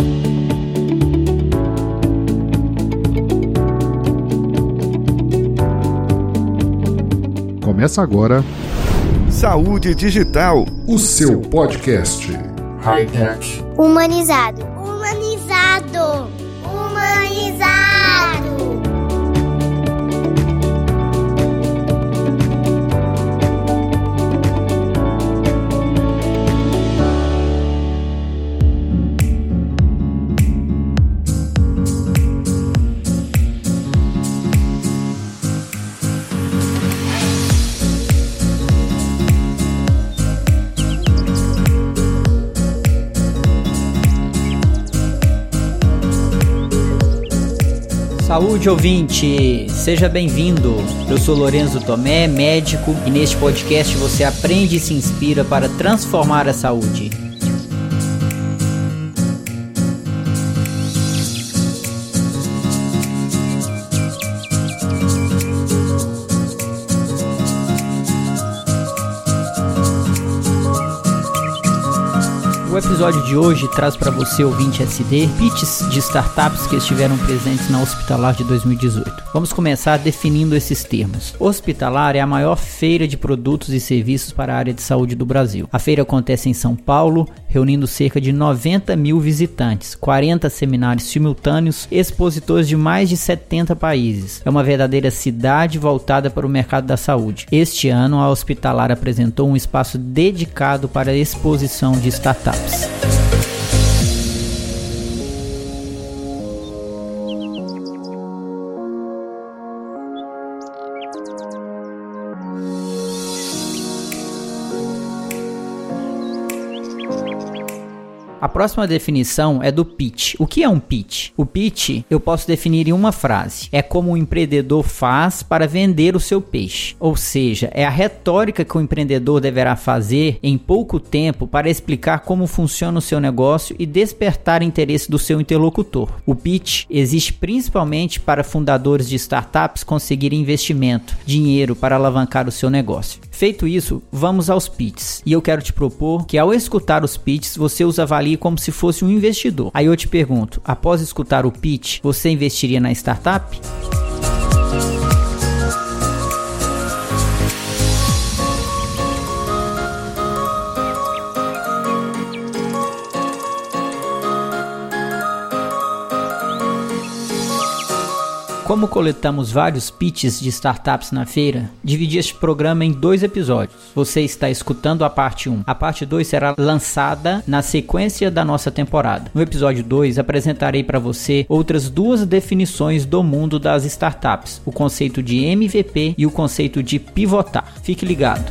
Começa agora Saúde Digital, o seu podcast high-tech, humanizado. Saúde, ouvinte! Seja bem-vindo! Eu sou Lorenzo Tomé, médico, e neste podcast você aprende e se inspira para transformar a saúde. O episódio de hoje traz para você, ouvinte SD, pitches de startups que estiveram presentes na Hospitalar de 2018. Vamos começar definindo esses termos. Hospitalar é a maior feira de produtos e serviços para a área de saúde do Brasil. A feira acontece em São Paulo, reunindo cerca de 90 mil visitantes, 40 seminários simultâneos, expositores de mais de 70 países. É uma verdadeira cidade voltada para o mercado da saúde. Este ano, a Hospitalar apresentou um espaço dedicado para a exposição de startups. A próxima definição é do pitch. O que é um pitch? O pitch eu posso definir em uma frase. É como o empreendedor faz para vender o seu peixe. Ou seja, é a retórica que o empreendedor deverá fazer em pouco tempo para explicar como funciona o seu negócio e despertar interesse do seu interlocutor. O pitch existe principalmente para fundadores de startups conseguirem investimento, dinheiro para alavancar o seu negócio. Feito isso, vamos aos pitches. E eu quero te propor que ao escutar os pitches, você os avalie como se fosse um investidor. Aí eu te pergunto, após escutar o pitch, você investiria na startup? Como coletamos vários pitches de startups na feira, dividi este programa em 2 episódios. Você está escutando a parte 1. A parte 2 será lançada na sequência da nossa temporada. No episódio 2, apresentarei para você outras 2 definições do mundo das startups, o conceito de MVP e o conceito de pivotar. Fique ligado.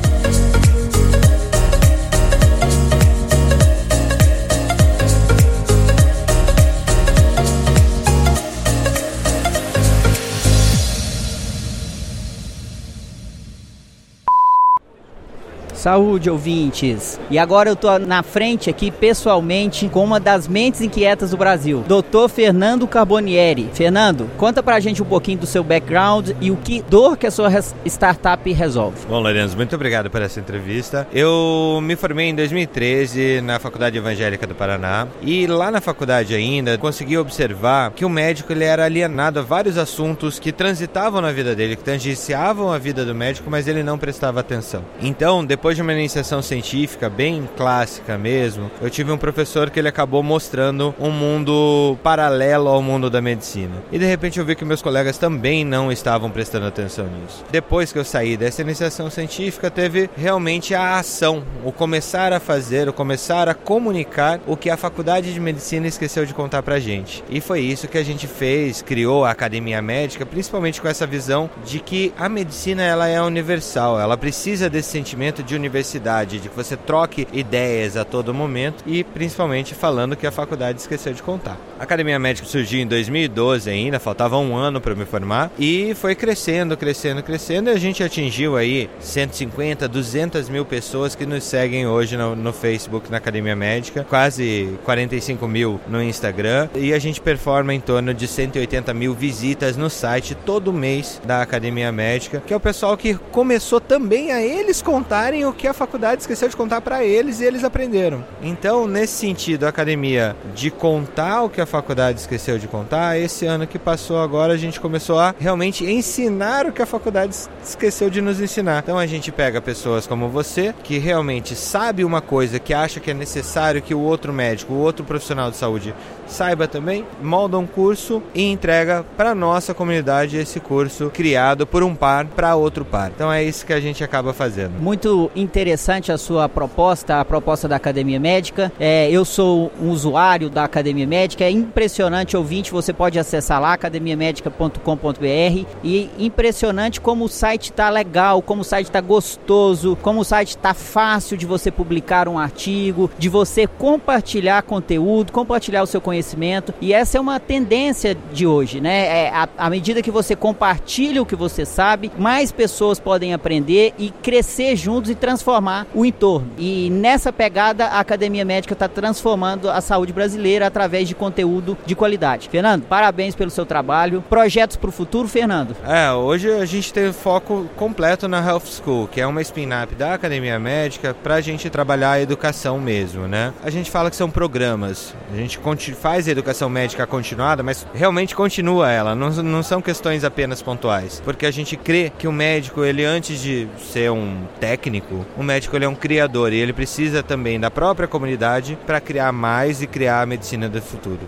Saúde, ouvintes! E agora eu tô na frente aqui, pessoalmente, com uma das mentes inquietas do Brasil, Dr. Fernando Carbonieri. Fernando, conta pra gente um pouquinho do seu background e o que dor que a sua startup resolve. Bom, Lorenzo, muito obrigado por essa entrevista. Eu me formei em 2013 na Faculdade Evangélica do Paraná e lá na faculdade ainda consegui observar que o médico ele era alienado a vários assuntos que transitavam na vida dele, que tangenciavam a vida do médico, mas ele não prestava atenção. Então, depois de uma iniciação científica bem clássica mesmo, eu tive um professor que ele acabou mostrando um mundo paralelo ao mundo da medicina. E de repente eu vi que meus colegas também não estavam prestando atenção nisso. Depois que eu saí dessa iniciação científica, teve realmente a ação, o começar a fazer, o começar a comunicar o que a Faculdade de Medicina esqueceu de contar pra gente. E foi isso que a gente fez, criou a Academia Médica, principalmente com essa visão de que a medicina ela é universal, ela precisa desse sentimento de universidade, de que você troque ideias a todo momento e principalmente falando que a faculdade esqueceu de contar. A Academia Médica surgiu em 2012 ainda, faltava um ano para me formar e foi crescendo e a gente atingiu aí 150, 200 mil pessoas que nos seguem hoje no Facebook na Academia Médica, quase 45 mil no Instagram e a gente performa em torno de 180 mil visitas no site todo mês da Academia Médica, que é o pessoal que começou também a eles contarem o que a faculdade esqueceu de contar para eles e eles aprenderam. Então, nesse sentido, a academia de contar o que a faculdade esqueceu de contar, esse ano que passou agora a gente começou a realmente ensinar o que a faculdade esqueceu de nos ensinar. Então a gente pega pessoas como você, que realmente sabe uma coisa, que acha que é necessário que o outro médico, o outro profissional de saúde saiba também, molda um curso e entrega para nossa comunidade esse curso criado por um par para outro par. Então é isso que a gente acaba fazendo. Muito interessante a sua proposta, a proposta da Academia Médica. Eu sou um usuário da Academia Médica, é impressionante, ouvinte, você pode acessar lá, academiamedica.com.br, e impressionante como o site está legal, como o site está gostoso, como o site está fácil de você publicar um artigo, de você compartilhar conteúdo, compartilhar o seu conhecimento, e essa é uma tendência de hoje, né? À medida que você compartilha o que você sabe, mais pessoas podem aprender e crescer juntos e transformar o entorno. E nessa pegada, a Academia Médica está transformando a saúde brasileira através de conteúdo de qualidade. Fernando, parabéns pelo seu trabalho. Projetos para o futuro, Fernando? Hoje a gente tem foco completo na Health School, que é uma spin-up da Academia Médica para a gente trabalhar a educação mesmo, né? A gente fala que são programas. A gente faz a educação médica continuada, mas realmente continua ela. Não são questões apenas pontuais. Porque a gente crê que o médico, ele antes de ser um técnico, o médico ele é um criador e ele precisa também da própria comunidade para criar mais e criar a medicina do futuro.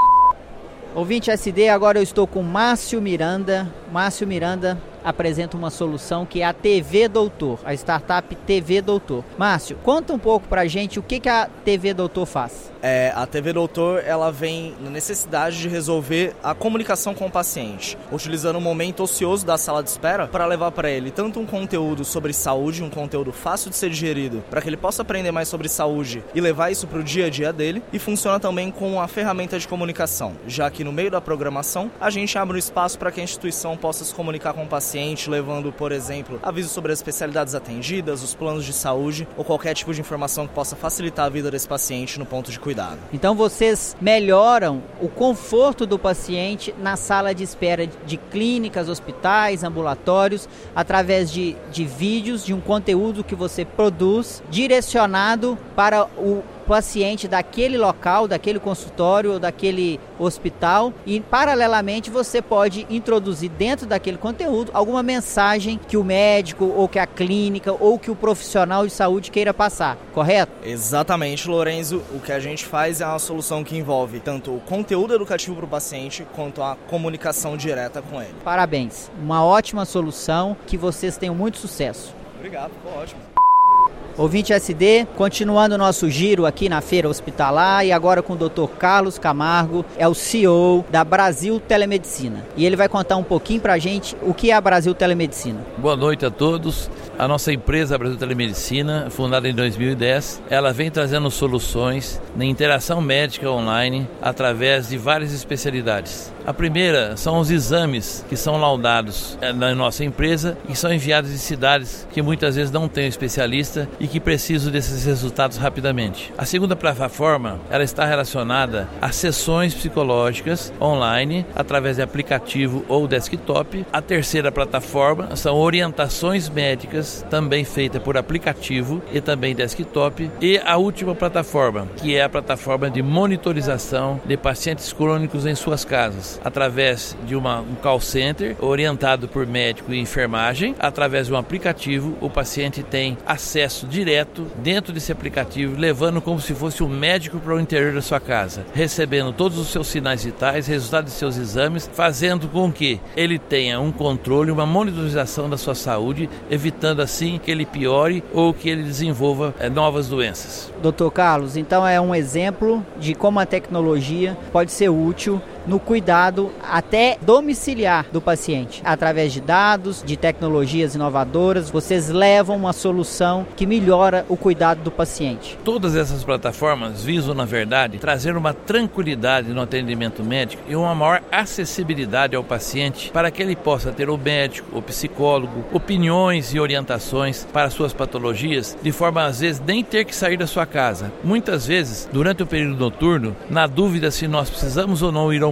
Ouvinte SD, agora eu estou com Márcio Miranda. Márcio Miranda apresenta uma solução que é a TV Doutor, a startup TV Doutor. Márcio, conta um pouco pra gente o que a TV Doutor faz. A TV Doutor, ela vem na necessidade de resolver a comunicação com o paciente, utilizando o momento ocioso da sala de espera para levar para ele tanto um conteúdo sobre saúde, um conteúdo fácil de ser digerido, para que ele possa aprender mais sobre saúde e levar isso para o dia a dia dele, e funciona também como uma ferramenta de comunicação, já que no meio da programação a gente abre um espaço para que a instituição possa se comunicar com o paciente, levando, por exemplo, avisos sobre as especialidades atendidas, os planos de saúde ou qualquer tipo de informação que possa facilitar a vida desse paciente no ponto de cuidado. Então vocês melhoram o conforto do paciente na sala de espera de clínicas, hospitais, ambulatórios, através de vídeos, de um conteúdo que você produz direcionado para o paciente daquele local, daquele consultório ou daquele hospital, e paralelamente você pode introduzir dentro daquele conteúdo alguma mensagem que o médico ou que a clínica ou que o profissional de saúde queira passar, correto? Exatamente, Lorenzo. O que a gente faz é uma solução que envolve tanto o conteúdo educativo para o paciente quanto a comunicação direta com ele. Parabéns, uma ótima solução, que vocês tenham muito sucesso. Obrigado, ficou ótimo. Ouvinte SD, continuando o nosso giro aqui na Feira Hospitalar, e agora com o Dr. Carlos Camargo, é o CEO da Brasil Telemedicina. E ele vai contar um pouquinho pra gente o que é a Brasil Telemedicina. Boa noite a todos. A nossa empresa, a Brasil Telemedicina, fundada em 2010, ela vem trazendo soluções na interação médica online através de várias especialidades. A primeira são os exames que são laudados na nossa empresa e são enviados de cidades que muitas vezes não têm um especialista e que precisam desses resultados rapidamente. A segunda plataforma, ela está relacionada a sessões psicológicas online através de aplicativo ou desktop. A terceira plataforma são orientações médicas, também feita por aplicativo e também desktop. E a última plataforma, que é a plataforma de monitorização de pacientes crônicos em suas casas, através de um call center orientado por médico e enfermagem. Através de um aplicativo, o paciente tem acesso direto dentro desse aplicativo, levando como se fosse um médico para o interior da sua casa, recebendo todos os seus sinais vitais, resultados de seus exames, fazendo com que ele tenha um controle, uma monitorização da sua saúde, evitando assim que ele piore ou que ele desenvolva novas doenças. Dr. Carlos, então é um exemplo de como a tecnologia pode ser útil no cuidado até domiciliar do paciente. Através de dados, de tecnologias inovadoras, vocês levam uma solução que melhora o cuidado do paciente. Todas essas plataformas visam, na verdade, trazer uma tranquilidade no atendimento médico e uma maior acessibilidade ao paciente para que ele possa ter o médico, o psicólogo, opiniões e orientações para suas patologias, de forma às vezes nem ter que sair da sua casa. Muitas vezes, durante o período noturno, na dúvida se nós precisamos ou não ir ao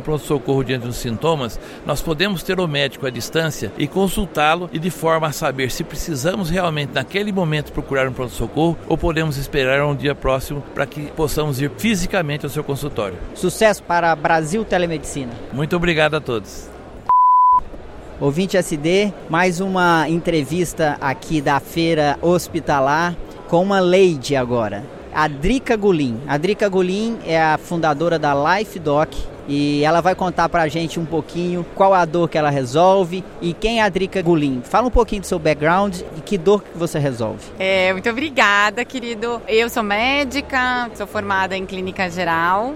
o pronto-socorro diante dos sintomas, nós podemos ter o médico à distância e consultá-lo e de forma a saber se precisamos realmente naquele momento procurar um pronto-socorro ou podemos esperar um dia próximo para que possamos ir fisicamente ao seu consultório. Sucesso para Brasil Telemedicina. Muito obrigado a todos. Ouvinte SD, mais uma entrevista aqui da Feira Hospitalar com uma lady agora, a Drica Gulin. A Drica Gulin é a fundadora da LifeDoc e ela vai contar pra gente um pouquinho qual a dor que ela resolve e quem é a Drica Gulin. Fala um pouquinho do seu background e que dor que você resolve. Muito obrigada, querido. Eu sou médica, sou formada em clínica geral,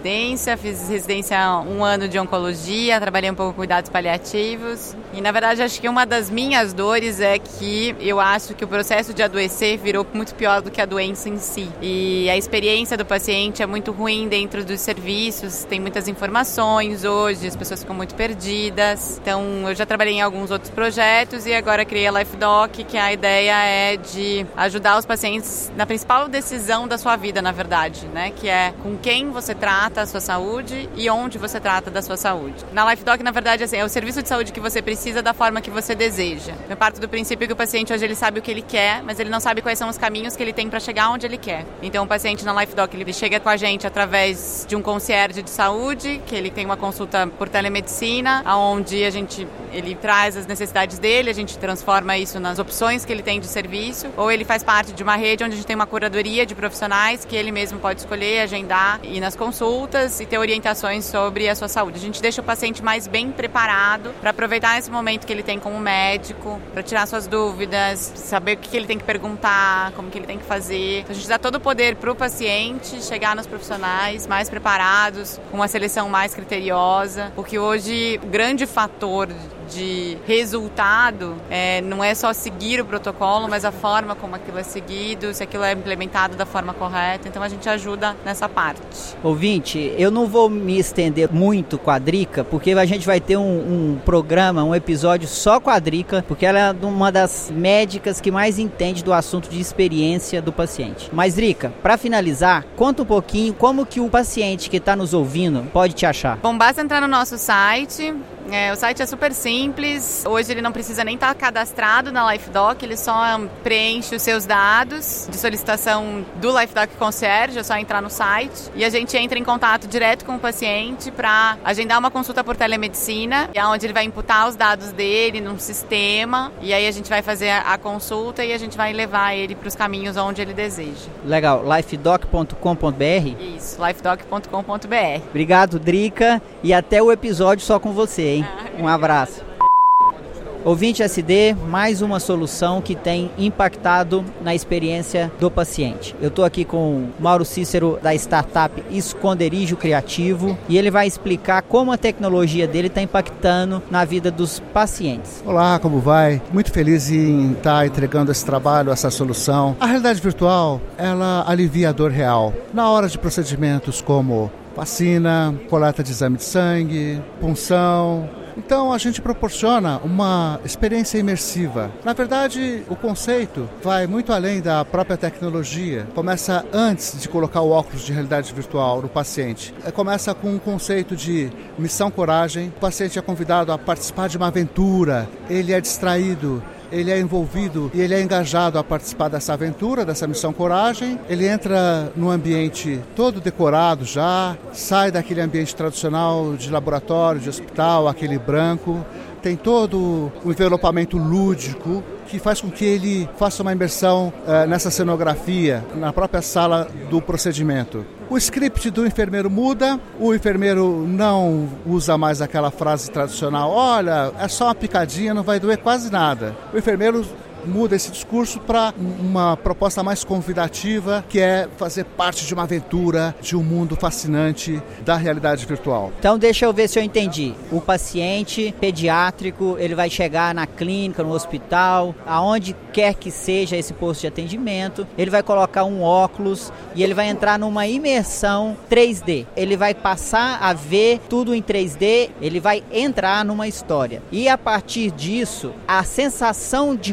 fiz residência 1 ano de oncologia, trabalhei um pouco com cuidados paliativos e na verdade acho que uma das minhas dores é que eu acho que o processo de adoecer virou muito pior do que a doença em si. E a experiência do paciente é muito ruim dentro dos serviços, tem muitas informações hoje, as pessoas ficam muito perdidas. Então, eu já trabalhei em alguns outros projetos e agora criei a LifeDoc, que a ideia é de ajudar os pacientes na principal decisão da sua vida, na verdade, né? Que é com quem você trata a sua saúde e onde você trata da sua saúde. Na LifeDoc, na verdade, assim, é o serviço de saúde que você precisa da forma que você deseja. Eu parto do princípio que o paciente hoje ele sabe o que ele quer, mas ele não sabe quais são os caminhos que ele tem para chegar onde ele quer. Então, o paciente na LifeDoc, ele chega com a gente através de um concierge de saúde, que ele tem uma consulta por telemedicina, onde ele traz as necessidades dele, a gente transforma isso nas opções que ele tem de serviço, ou ele faz parte de uma rede onde a gente tem uma curadoria de profissionais que ele mesmo pode escolher, agendar, ir nas consultas e ter orientações sobre a sua saúde. A gente deixa o paciente mais bem preparado para aproveitar esse momento que ele tem como médico, para tirar suas dúvidas, saber o que ele tem que perguntar, como que ele tem que fazer. Então, a gente dá todo o poder para o paciente chegar nos profissionais mais preparados, com uma seleção mais criteriosa, porque hoje o grande fator de resultado não é só seguir o protocolo, mas a forma como aquilo é seguido, se aquilo é implementado da forma correta. Então a gente ajuda nessa parte. Ouvinte, eu não vou me estender muito com a Drica, porque a gente vai ter um programa, um episódio só com a Drica, porque ela é uma das médicas que mais entende do assunto de experiência do paciente. Mas Drica, para finalizar, conta um pouquinho como que o paciente que está nos ouvindo pode te achar. Bom, basta entrar no nosso site. O site é super simples. Hoje ele não precisa nem estar cadastrado na LifeDoc, ele só preenche os seus dados de solicitação do LifeDoc Concierge, é só entrar no site e a gente entra em contato direto com o paciente para agendar uma consulta por telemedicina, onde ele vai imputar os dados dele num sistema e aí a gente vai fazer a consulta e a gente vai levar ele para os caminhos onde ele deseja. Legal, lifedoc.com.br? Isso, lifedoc.com.br. Obrigado, Drica, e até o episódio só com você, hein? Um abraço. Ouvinte SD, mais uma solução que tem impactado na experiência do paciente. Eu estou aqui com o Mauro Cícero da startup Esconderijo Criativo e ele vai explicar como a tecnologia dele está impactando na vida dos pacientes. Olá, como vai? Muito feliz em estar entregando esse trabalho, essa solução. A realidade virtual, ela alivia a dor real. Na hora de procedimentos como vacina, coleta de exame de sangue, punção. Então a gente proporciona uma experiência imersiva. Na verdade, o conceito vai muito além da própria tecnologia. Começa antes de colocar o óculos de realidade virtual no paciente. Começa com um conceito de missão coragem. O paciente é convidado a participar de uma aventura. Ele é distraído, ele é envolvido e ele é engajado a participar dessa aventura, dessa missão coragem. Ele entra num ambiente todo decorado já, sai daquele ambiente tradicional de laboratório, de hospital, aquele branco. Tem todo o envelopamento lúdico que faz com que ele faça uma imersão nessa cenografia, na própria sala do procedimento. O script do enfermeiro muda, o enfermeiro não usa mais aquela frase tradicional, olha, é só uma picadinha, não vai doer quase nada. O enfermeiro muda esse discurso para uma proposta mais convidativa, que é fazer parte de uma aventura, de um mundo fascinante da realidade virtual. Então deixa eu ver se eu entendi. O paciente pediátrico, ele vai chegar na clínica, no hospital, aonde quer que seja esse posto de atendimento, ele vai colocar um óculos e ele vai entrar numa imersão 3D. Ele vai passar a ver tudo em 3D, ele vai entrar numa história. E a partir disso, a sensação de conforto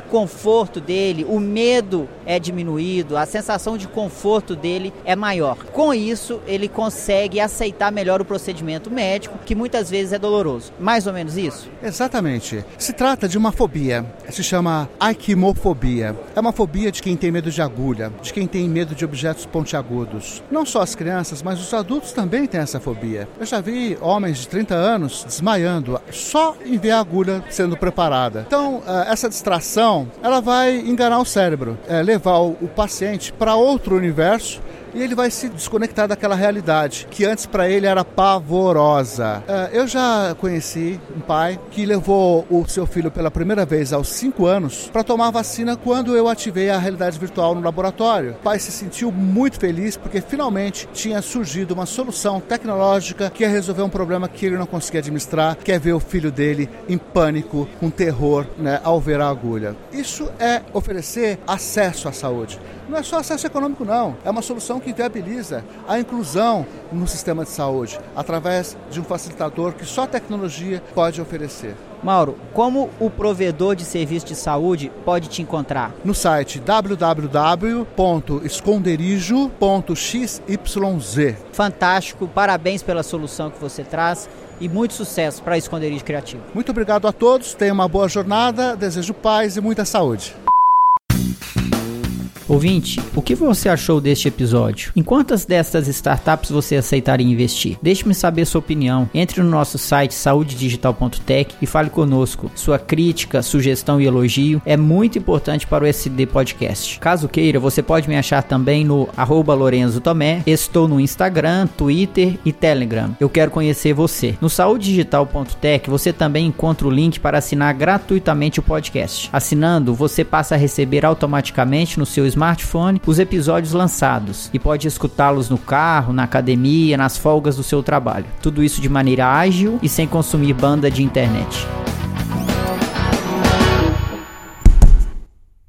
conforto dele, o medo é diminuído, a sensação de conforto dele é maior. Com isso, ele consegue aceitar melhor o procedimento médico, que muitas vezes é doloroso. Mais ou menos isso? Exatamente. Se trata de uma fobia, se chama equimofobia. É uma fobia de quem tem medo de agulha, de quem tem medo de objetos pontiagudos. Não só as crianças, mas os adultos também têm essa fobia. Eu já vi homens de 30 anos desmaiando só em ver a agulha sendo preparada. Então, essa distração, ela vai enganar o cérebro, levar o paciente para outro universo, e ele vai se desconectar daquela realidade que antes para ele era pavorosa. Eu já conheci um pai que levou o seu filho pela primeira vez aos 5 anos para tomar a vacina quando eu ativei a realidade virtual no laboratório. O pai se sentiu muito feliz porque finalmente tinha surgido uma solução tecnológica que ia resolver um problema que ele não conseguia administrar, que é ver o filho dele em pânico, com terror, né, ao ver a agulha. Isso é oferecer acesso à saúde. Não é só acesso econômico, não. É uma solução que viabiliza a inclusão no sistema de saúde, através de um facilitador que só a tecnologia pode oferecer. Mauro, como o provedor de serviço de saúde pode te encontrar? No site www.esconderijo.xyz. Fantástico, parabéns pela solução que você traz e muito sucesso para a Esconderijo Criativo. Muito obrigado a todos, tenham uma boa jornada, desejo paz e muita saúde. Ouvinte, o que você achou deste episódio? Em quantas destas startups você aceitaria investir? Deixe-me saber sua opinião. Entre no nosso site saudedigital.tech e fale conosco. Sua crítica, sugestão e elogio é muito importante para o SD Podcast. Caso queira, você pode me achar também no @LorenzoTomé. Estou no Instagram, Twitter e Telegram. Eu quero conhecer você. No saudedigital.tech você também encontra o link para assinar gratuitamente o podcast. Assinando, você passa a receber automaticamente no seu smartphone os episódios lançados e pode escutá-los no carro, na academia, nas folgas do seu trabalho. Tudo isso de maneira ágil e sem consumir banda de internet.